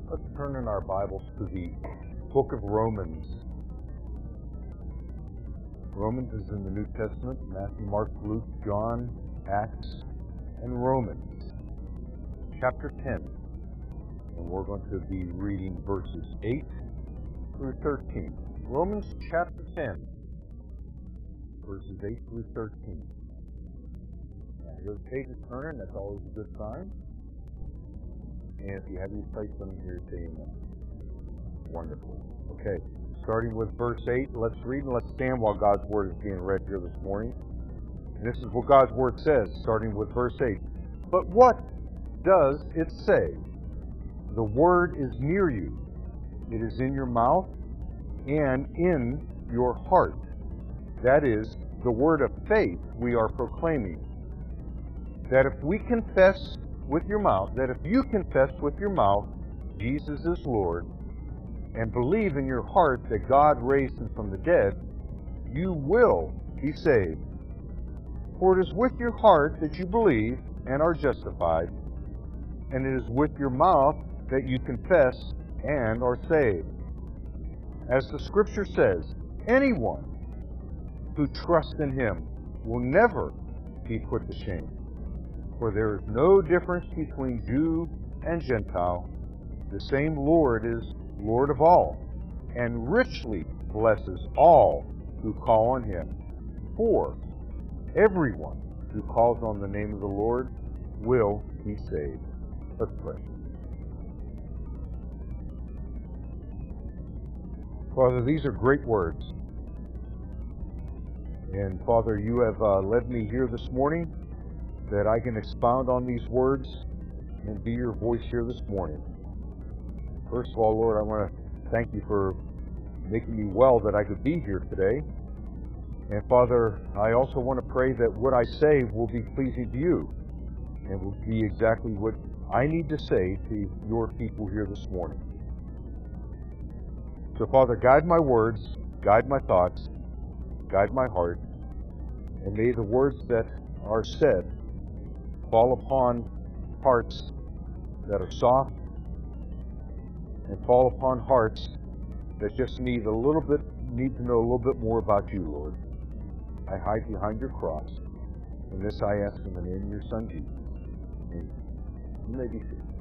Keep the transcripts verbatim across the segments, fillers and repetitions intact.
Let's turn in our Bibles to the book of Romans. Romans is in the New Testament: Matthew, Mark, Luke, John, Acts, and Romans. Chapter ten. And we're going to be reading verses eight through thirteen. Romans chapter ten, verses eight through thirteen. Now, your page is turning. That's always a good sign. And if you have your place, let me hear you say amen. Wonderful. Okay, starting with verse eight, let's read and let's stand while God's Word is being read here this morning. And this is what God's Word says, starting with verse eight. But what does it say? The Word is near you. It is in your mouth and in your heart. That is the word of faith we are proclaiming. That if we confess with your mouth, that if you confess with your mouth Jesus is Lord, and believe in your heart that God raised him from the dead, you will be saved. For it is with your heart that you believe and are justified, and it is with your mouth that you confess and are saved. As the Scripture says, anyone who trusts in him will never be put to shame. For there is no difference between Jew and Gentile. The same Lord is Lord of all, and richly blesses all who call on him. For everyone who calls on the name of the Lord will be saved. Let's pray. Father, these are great words. And Father, you have uh, led me here this morning that I can expound on these words and be your voice here this morning. First of all, Lord, I want to thank you for making me well that I could be here today. And Father, I also want to pray that what I say will be pleasing to you and will be exactly what I need to say to your people here this morning. So Father, guide my words, guide my thoughts, guide my heart, and may the words that are said fall upon hearts that are soft, and fall upon hearts that just need a little bit, need to know a little bit more about you, Lord. I hide behind your cross, and this I ask in the name of your Son, Jesus. Amen. You may be seated.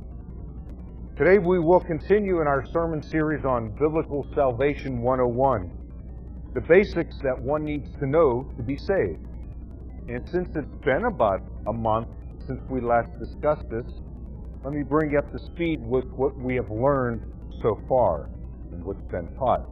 Today we will continue in our sermon series on Biblical Salvation one oh one, the basics that one needs to know to be saved. And since it's been about a month since we last discussed this, let me bring you up to speed with what we have learned so far and what's been taught.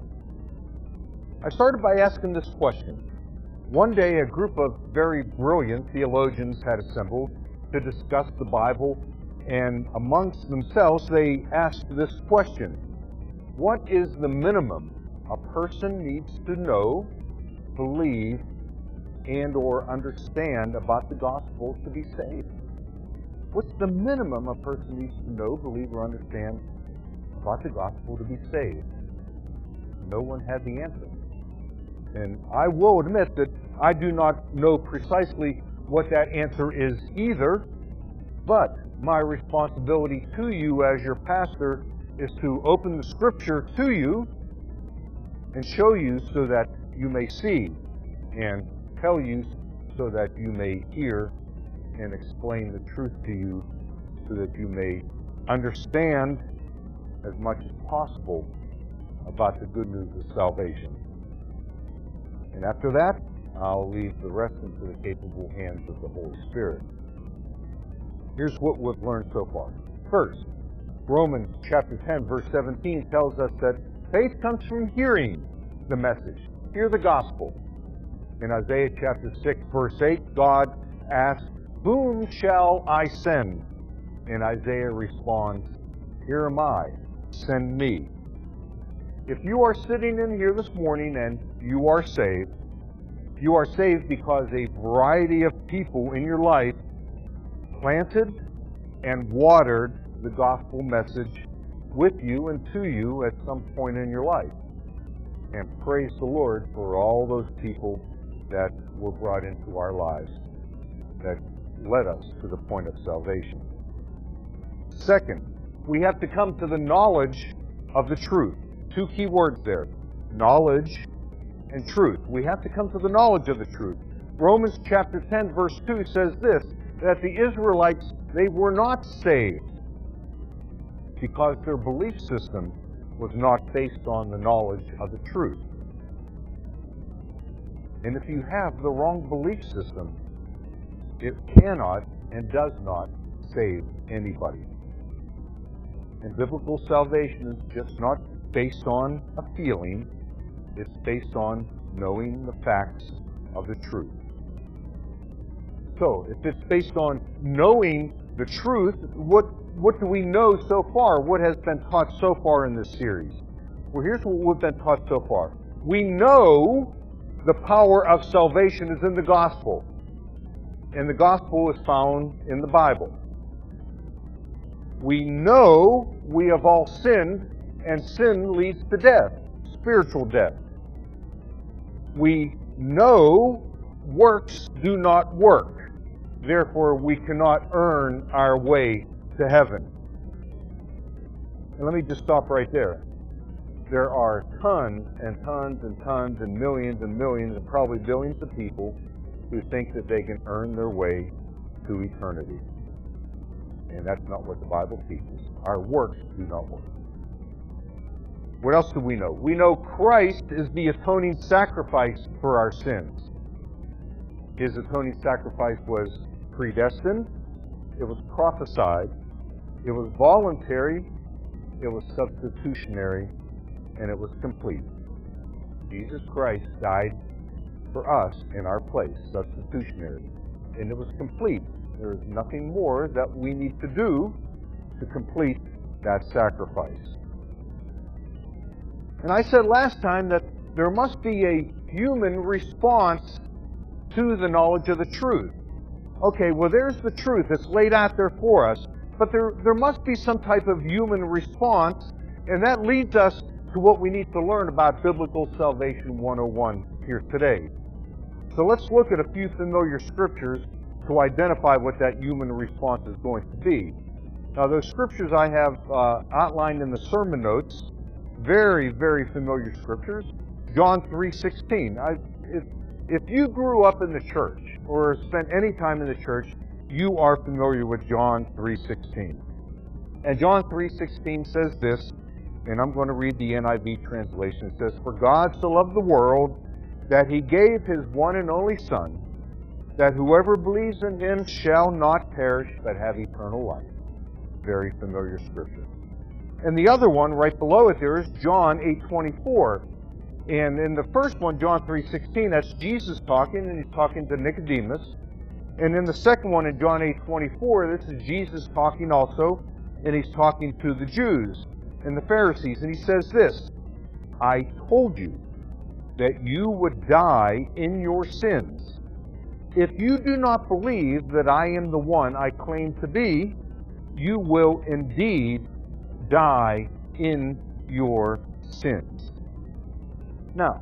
I started by asking this question. One day a group of very brilliant theologians had assembled to discuss the Bible, and amongst themselves they asked this question: what is the minimum a person needs to know, believe, and or understand about the gospel to be saved? What's the minimum a person needs to know, believe, or understand about the gospel to be saved? No one had the answer. And I will admit that I do not know precisely what that answer is either, but my responsibility to you as your pastor is to open the Scripture to you and show you so that you may see, and tell you so that you may hear, and explain the truth to you so that you may understand as much as possible about the good news of salvation. And after that, I'll leave the rest into the capable hands of the Holy Spirit. Here's what we've learned so far. First, Romans chapter ten, verse seventeen tells us that faith comes from hearing the message. Hear the gospel. In Isaiah chapter six, verse eight, God asks, whom shall I send? And Isaiah responds, here am I, send me. If you are sitting in here this morning and you are saved, you are saved because a variety of people in your life planted and watered the gospel message with you and to you at some point in your life. And praise the Lord for all those people that were brought into our lives that led us to the point of salvation. Second, we have to come to the knowledge of the truth. Two key words there, knowledge and truth. We have to come to the knowledge of the truth. Romans chapter ten, verse two says this, that the Israelites, they were not saved because their belief system was not based on the knowledge of the truth. And if you have the wrong belief system, it cannot and does not save anybody. And biblical salvation is just not based on a feeling, it's based on knowing the facts of the truth. So, if it's based on knowing the truth, what, what do we know so far? What has been taught so far in this series? Well, here's what we've been taught so far. We know the power of salvation is in the gospel. And the gospel is found in the Bible. We know we have all sinned, and sin leads to death, spiritual death. We know works do not work. Therefore, we cannot earn our way to heaven. And let me just stop right there. There are tons and tons and tons and millions and millions and probably billions of people who think that they can earn their way to eternity. And that's not what the Bible teaches. Our works do not work. What else do we know? We know Christ is the atoning sacrifice for our sins. His atoning sacrifice was predestined, it was prophesied, it was voluntary, it was substitutionary, and it was complete. Jesus Christ died for us in our place, substitutionary. And it was complete. There is nothing more that we need to do to complete that sacrifice. And I said last time that there must be a human response to the knowledge of the truth. Okay, well there's the truth. It's laid out there for us. But there, there must be some type of human response, and that leads us to what we need to learn about Biblical Salvation one oh one here today. So let's look at a few familiar scriptures to identify what that human response is going to be. Now those scriptures I have uh, outlined in the sermon notes, very, very familiar scriptures. John three sixteen. I, if, if you grew up in the church or spent any time in the church, you are familiar with John three sixteen. And John three sixteen says this, and I'm going to read the N I V translation. It says, "For God so loved the world that He gave His one and only Son, that whoever believes in Him shall not perish, but have eternal life." Very familiar scripture. And the other one, right below it there, is John eight twenty-four. And in the first one, John three sixteen, that's Jesus talking, and He's talking to Nicodemus. And in the second one, in John eight twenty-four, this is Jesus talking also, and He's talking to the Jews and the Pharisees. And He says this, "I told you that you would die in your sins. If you do not believe that I am the one I claim to be, you will indeed die in your sins." Now,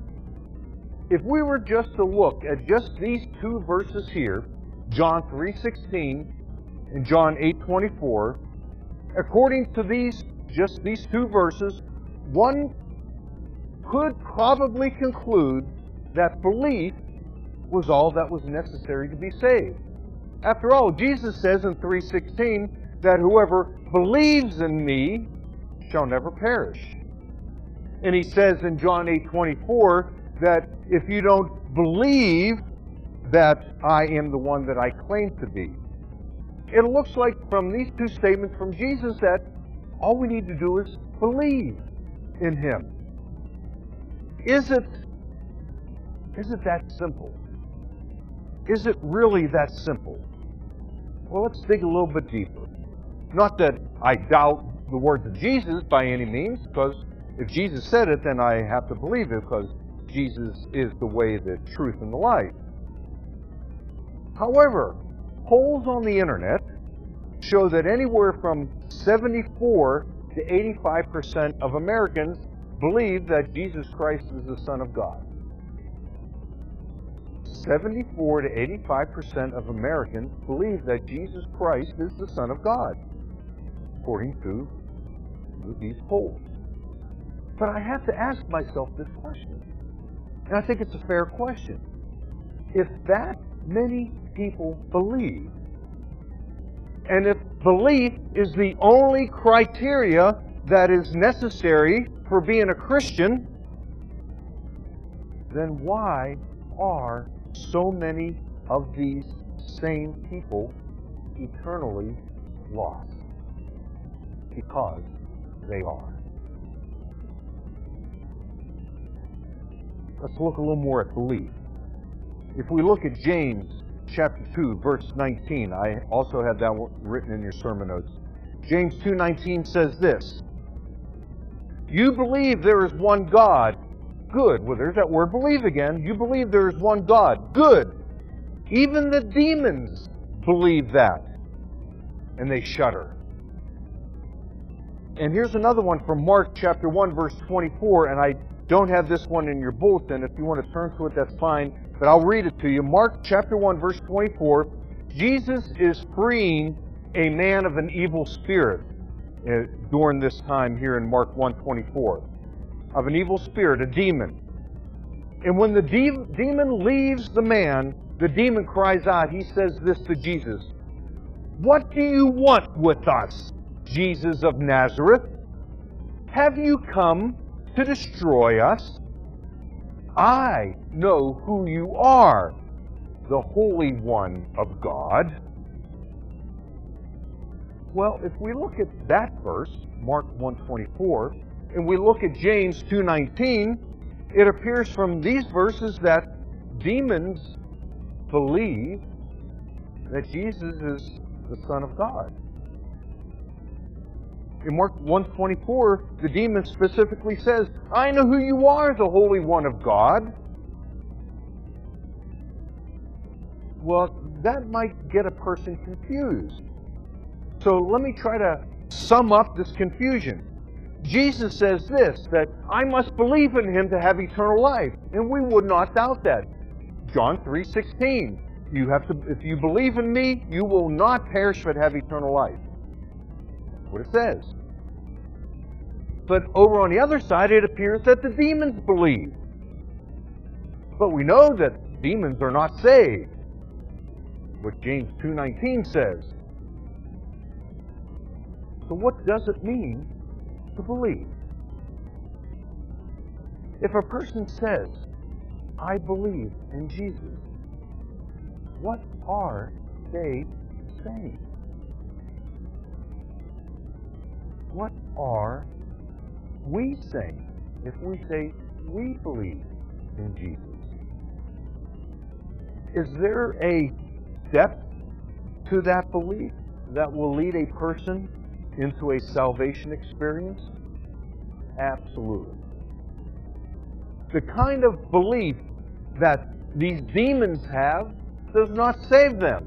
if we were just to look at just these two verses here, John three sixteen and John eight twenty-four, according to these, just these two verses, one could probably conclude that belief was all that was necessary to be saved. After all, Jesus says in three sixteen that whoever believes in me shall never perish. And He says in John eight twenty-four that if you don't believe that I am the one that I claim to be. It looks like from these two statements from Jesus that all we need to do is believe in Him. Is it, is it that simple? Is it really that simple? Well, let's dig a little bit deeper. Not that I doubt the words of Jesus by any means, because if Jesus said it, then I have to believe it, because Jesus is the way, the truth, and the life. However, polls on the internet show that anywhere from seventy-four to eighty-five percent of Americans believe that Jesus Christ is the Son of God. seventy-four to eighty-five percent of Americans believe that Jesus Christ is the Son of God. according to these polls. But I have to ask myself this question, and I think it's a fair question. If that many people believe, and if belief is the only criteria that is necessary for being a Christian, then why are so many of these same people eternally lost? Because they are. Let's look a little more at belief. If we look at James chapter two, verse nineteen, I also have that written in your sermon notes. James two nineteen says this: "You believe there is one God." Good. Well, there's that word believe again. You believe there is one God. Good. Even the demons believe that, and they shudder. And here's another one from Mark chapter one, verse twenty-four, and I don't have this one in your bulletin. If you want to turn to it, that's fine, but I'll read it to you. Mark chapter one, verse twenty-four, Jesus is freeing a man of an evil spirit uh, during this time here in Mark one twenty-four. Of an evil spirit, a demon. And when the de- demon leaves the man, the demon cries out. He says this to Jesus: "What do you want with us, Jesus of Nazareth? Have you come to destroy us? I know who you are, the Holy One of God." Well, if we look at that verse, Mark one twenty-four, and we look at James two nineteen, it appears from these verses that demons believe that Jesus is the Son of God. In Mark one twenty-four, the demon specifically says, "I know who you are, the Holy One of God." Well, that might get a person confused. So let me try to sum up this confusion. Jesus says this, that I must believe in Him to have eternal life, and we would not doubt that. John three sixteen, you have to, if you believe in me, you will not perish but have eternal life. That's what it says. But over on the other side, it appears that the demons believe. But we know that demons are not saved. What James two nineteen says. So what does it mean to believe? If a person says, I believe in Jesus, what are they saying? What are we saying if we say we believe in Jesus? Is there a depth to that belief that will lead a person into a salvation experience? Absolutely. The kind of belief that these demons have does not save them.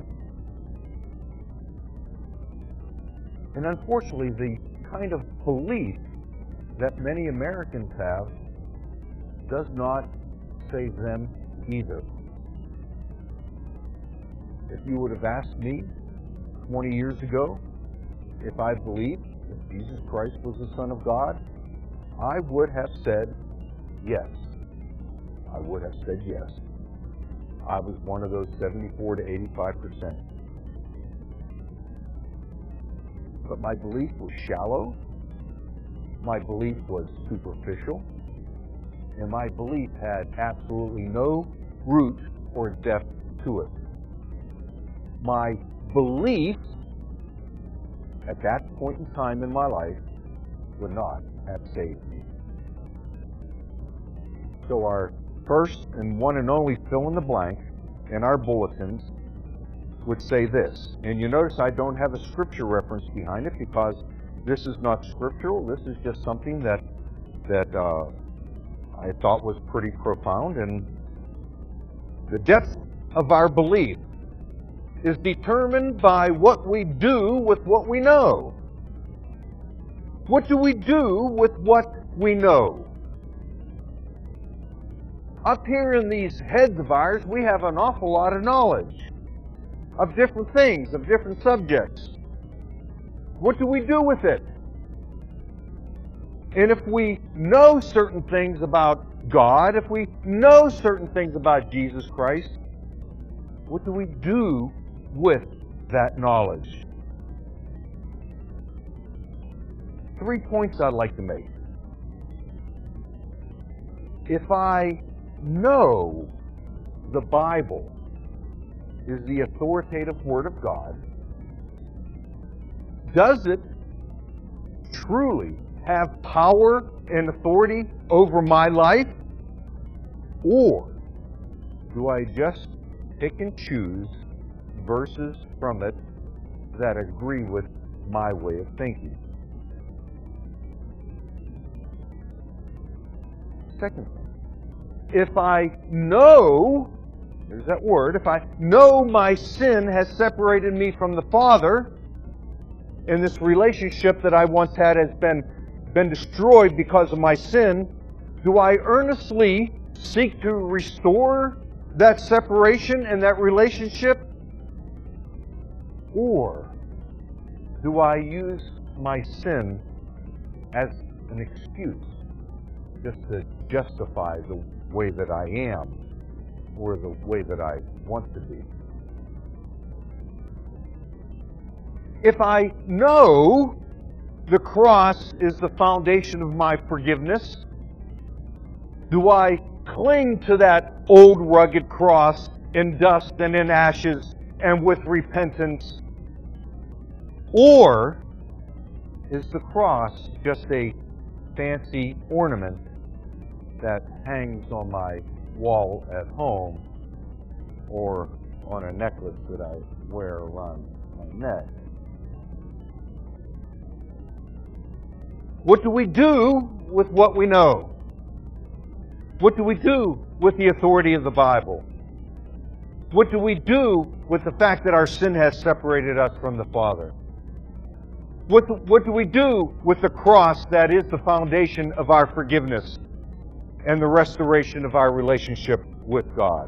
And unfortunately, the kind of belief that many Americans have does not save them either. If you would have asked me twenty years ago if I believed that Jesus Christ was the Son of God, I would have said yes. I would have said yes. I was one of those seventy-four to eighty-five percent. But my belief was shallow, my belief was superficial, and my belief had absolutely no root or depth to it. My belief at that point in time in my life would not have saved me. So our first and one and only fill in the blank in our bulletins would say this. And you notice I don't have a scripture reference behind it because this is not scriptural. This is just something that that uh, I thought was pretty profound. And the depth of our belief is determined by what we do with what we know. What do we do with what we know? Up here in these heads of ours, we have an awful lot of knowledge of different things, of different subjects. What do we do with it? And if we know certain things about God, if we know certain things about Jesus Christ, what do we do with that knowledge? Three points I'd like to make. If I know the Bible is the authoritative Word of God, does it truly have power and authority over my life? Or do I just pick and choose verses from it that agree with my way of thinking? Second thing, if I know, there's that word, if I know my sin has separated me from the Father, and this relationship that I once had has been, been destroyed because of my sin, do I earnestly seek to restore that separation and that relationship? Or do I use my sin as an excuse just to justify the way that I am or the way that I want to be? If I know the cross is the foundation of my forgiveness, do I cling to that old rugged cross in dust and in ashes and with repentance? Or is the cross just a fancy ornament that hangs on my wall at home or on a necklace that I wear around my neck? What do we do with what we know? What do we do with the authority of the Bible? What do we do with the fact that our sin has separated us from the Father? What, what do we do with the cross that is the foundation of our forgiveness and the restoration of our relationship with God?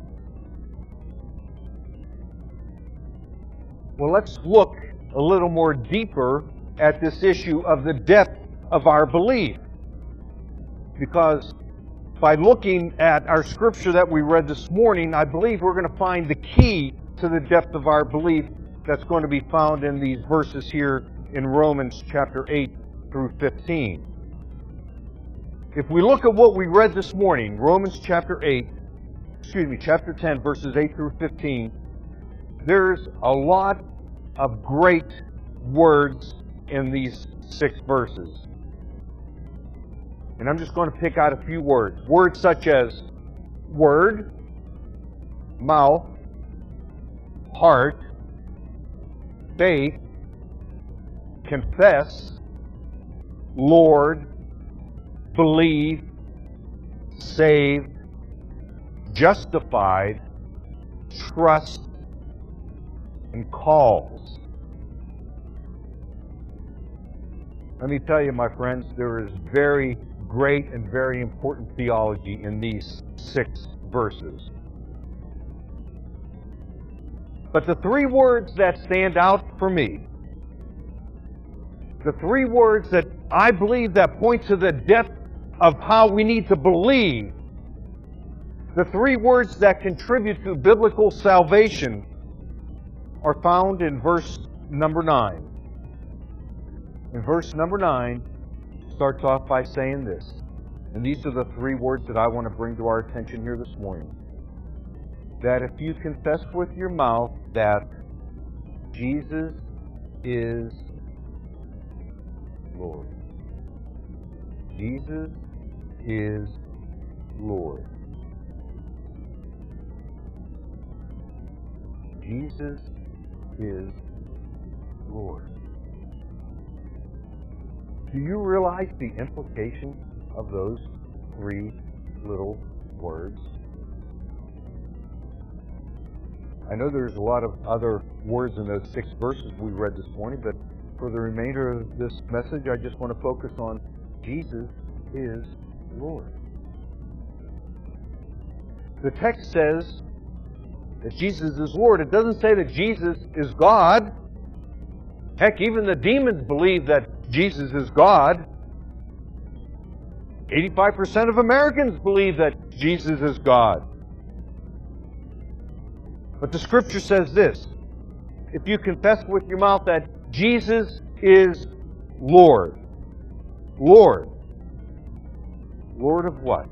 Well, let's look a little more deeper at this issue of the depth of our belief. Because by looking at our scripture that we read this morning, I believe we're going to find the key to the depth of our belief that's going to be found in these verses here in Romans chapter eight through fifteen. If we look at what we read this morning, Romans chapter eight, excuse me, chapter ten, verses eight through fifteen, there's a lot of great words in these six verses. And I'm just going to pick out a few words. Words such as word, mouth, heart, faith, confess, Lord, believe, saved, justified, trust, and calls. Let me tell you, my friends, there is very great and very important theology in these six verses. But the three words that stand out for me, the three words that I believe that point to the depth of how we need to believe, the three words that contribute to biblical salvation, are found in verse number nine. In verse number nine, starts off by saying this. And these are the three words that I want to bring to our attention here this morning. That if you confess with your mouth that Jesus is Lord. Jesus is Lord. Jesus is Lord. Do you realize the implication of those three little words? I know there's a lot of other words in those six verses we read this morning, but for the remainder of this message, I just want to focus on Jesus is Lord. The text says that Jesus is Lord. It doesn't say that Jesus is God. Heck, even the demons believe that Jesus is God. eighty-five percent of Americans believe that Jesus is God. But the Scripture says this: if you confess with your mouth that Jesus is Lord. Lord. Lord of what?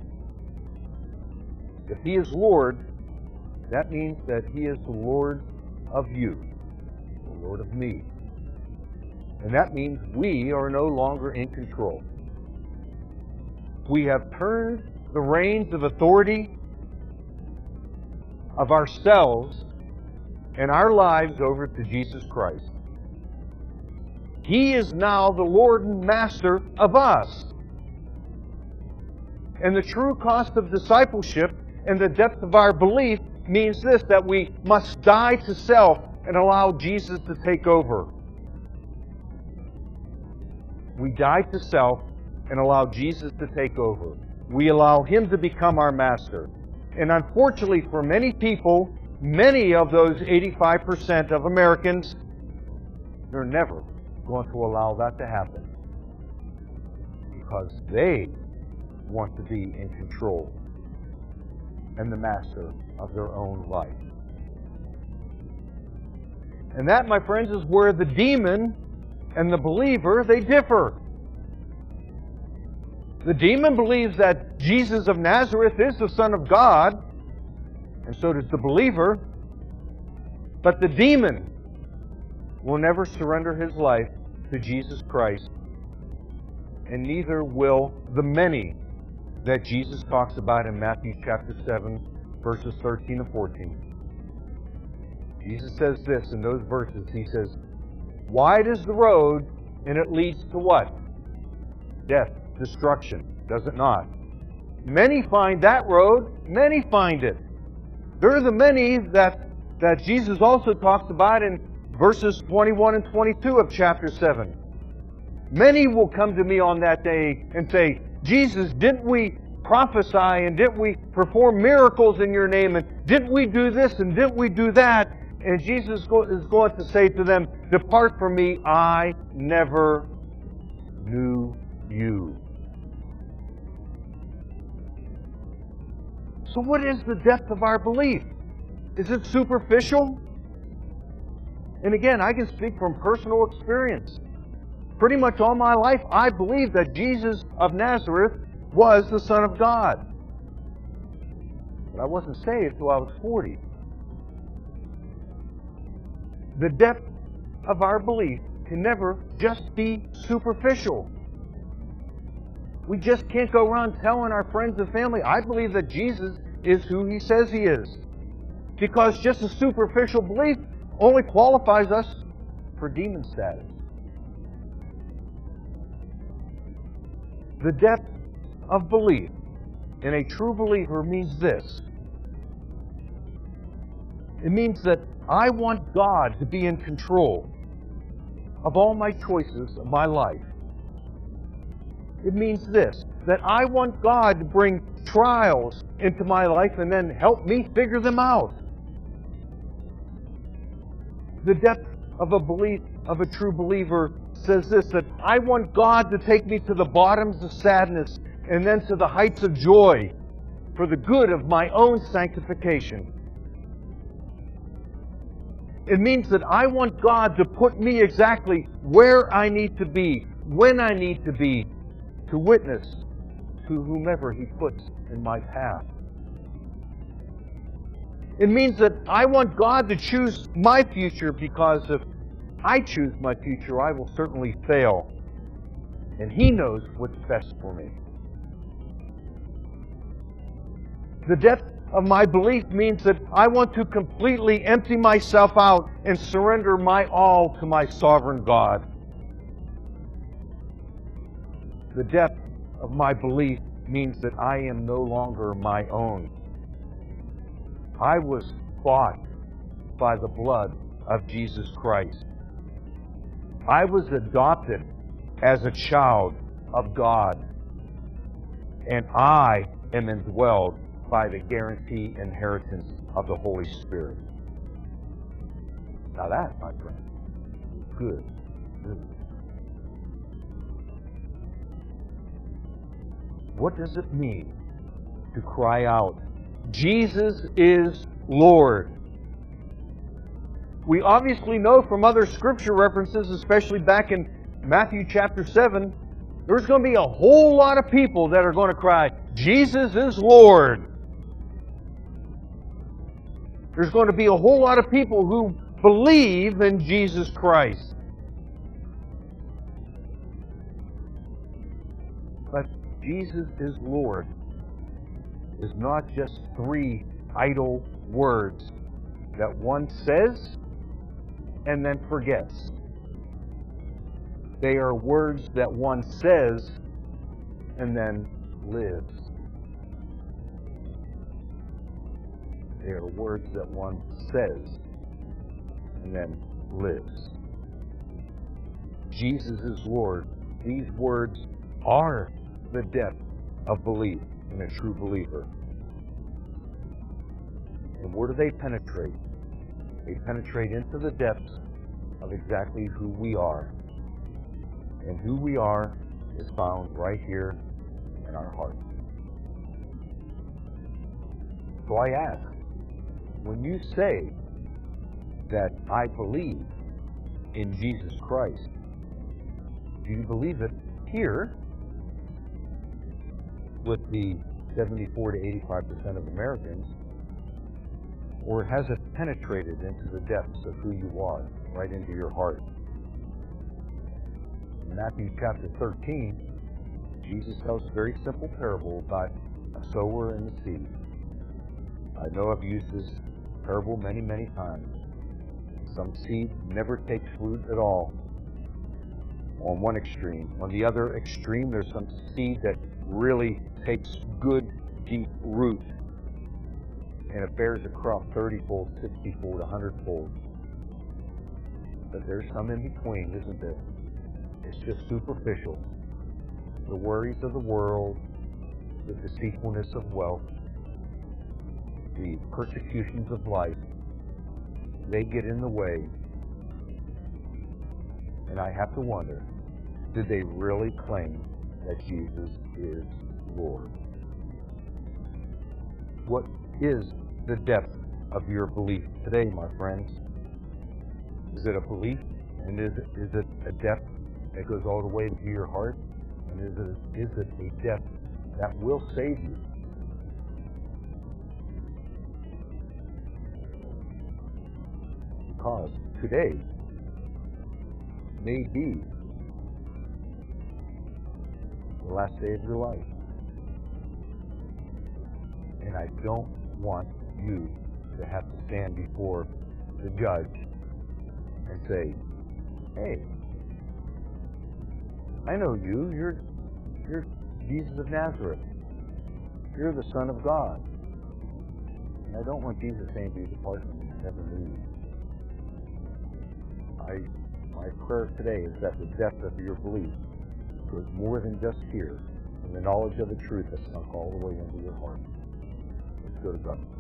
If He is Lord, that means that He is the Lord of you, the Lord of me. And that means we are no longer in control. We have turned the reins of authority of ourselves and our lives over to Jesus Christ. He is now the Lord and Master of us. And the true cost of discipleship and the depth of our belief means this, that we must die to self and allow Jesus to take over. We die to self and allow Jesus to take over. We allow Him to become our master. And unfortunately for many people, many of those eighty-five percent of Americans, they're never going to allow that to happen. Because they want to be in control and the master of their own life. And that, my friends, is where the demon and the believer, they differ. The demon believes that Jesus of Nazareth is the Son of God, and so does the believer. But the demon will never surrender his life to Jesus Christ, and neither will the many that Jesus talks about in Matthew chapter seven, verses thirteen and fourteen. Jesus says this in those verses. He says, "Wide is the road, and it leads to what? Death, destruction, does it not? Many find that road, many find it." There are the many that, that Jesus also talks about in verses twenty-one and twenty-two of chapter seven. Many will come to me on that day and say, "Jesus, didn't we prophesy and didn't we perform miracles in your name and didn't we do this and didn't we do that?" And Jesus is going to say to them, "Depart from me, I never knew you." So what is the depth of our belief? Is it superficial? And again, I can speak from personal experience. Pretty much all my life, I believed that Jesus of Nazareth was the Son of God. But I wasn't saved until I was forty. The depth of our belief can never just be superficial. We just can't go around telling our friends and family, "I believe that Jesus is who He says He is." Because just a superficial belief only qualifies us for demon status. The depth of belief in a true believer means this. It means that I want God to be in control of all my choices of my life. It means this, that I want God to bring trials into my life and then help me figure them out. The depth of a belief of a true believer says this, that I want God to take me to the bottoms of sadness and then to the heights of joy for the good of my own sanctification. It means that I want God to put me exactly where I need to be, when I need to be, to witness to whomever He puts in my path. It means that I want God to choose my future, because if I choose my future, I will certainly fail. And He knows what's best for me. The depth of my belief means that I want to completely empty myself out and surrender my all to my sovereign God. The depth of my belief means that I am no longer my own. I was bought by the blood of Jesus Christ. I was adopted as a child of God. And I am indwelled by the guarantee inheritance of the Holy Spirit. Now that, my friend, is good news. What does it mean to cry out, Jesus is Lord? We obviously know from other scripture references, especially back in Matthew chapter seven, there's going to be a whole lot of people that are going to cry, Jesus is Lord. There's going to be a whole lot of people who believe in Jesus Christ. But Jesus is Lord is not just three idle words that one says and then forgets. They are words that one says and then lives. They are words that one says and then lives. Jesus is Lord. These words are the depth of belief in a true believer. And where do they penetrate? They penetrate into the depths of exactly who we are. And who we are is found right here in our heart. So I ask, when you say that I believe in Jesus Christ, do you believe it here with the seventy-four to eighty-five percent of Americans, or has it penetrated into the depths of who you are, right into your heart? In Matthew chapter thirteen, Jesus tells a very simple parable about a sower and the seed. I know I've used this parable many, many times. Some seed never takes fruit at all on one extreme. On the other extreme, there's some seed that really takes good, deep root, and it bears a crop thirty-fold, sixty-fold, one hundred-fold. But there's some in between, isn't there? It's just superficial. The worries of the world, the deceitfulness of wealth, the persecutions of life, they get in the way. And I have to wonder, did they really claim that Jesus is Lord? What is the depth of your belief today, my friends? Is it a belief? And is it, is it a depth that goes all the way to your heart? And is it, is it a depth that will save you? Because today may be the last day of your life. And I don't want you to have to stand before the judge and say, hey, I know you. You're, you're Jesus of Nazareth. You're the Son of God. And I don't want Jesus saying to you, depart from me, I never knew you. I, my prayer today is that the depth of your belief goes more than just here, and the knowledge of the truth that's sunk all the way into your heart. Let's go to God.